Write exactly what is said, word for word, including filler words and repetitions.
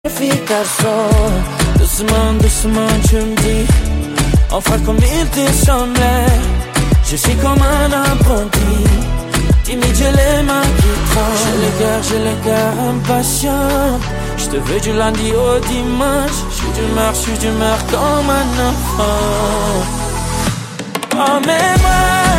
Efficace, doucement, doucement tu me dis, on fera comme il te semblait. Je suis comme un apprenti, timide j'ai les mains qui tremblent. J'ai le cœur, j'ai le cœur impatient. Je te veux du lundi au dimanche. Je suis d'humeur, je suis d'humeur comme un enfant. Oh mais moi